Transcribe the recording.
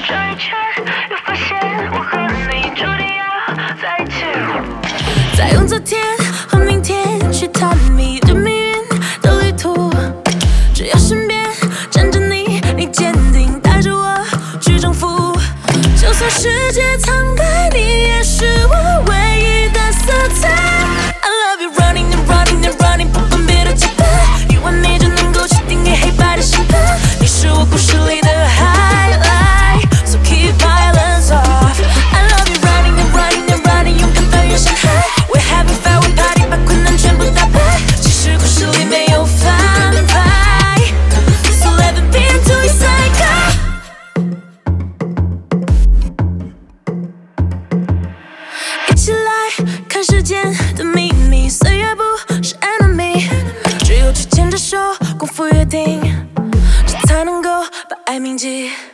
转一圈，又发现我和你注定要在一起。 再用昨天和明天去探秘对命运的旅途，只要身边站着你，你坚定带着我去征服。就算世界苍白，你也是我唯一的色彩。I love you running and running and running， 不分别的期盼，一完美就能够去定义黑白的审判。你是我故事里的 highlight，so keep violence off。I love you running and running and running， 勇敢翻越山海。We're having fun， we party， 把困难全部打败。其实故事里没有反派，so let it be until we say goodbye。一起来看世间的秘密，岁月不是 enemy， 只有去牵着手，共赴约定，这才能够把爱铭记。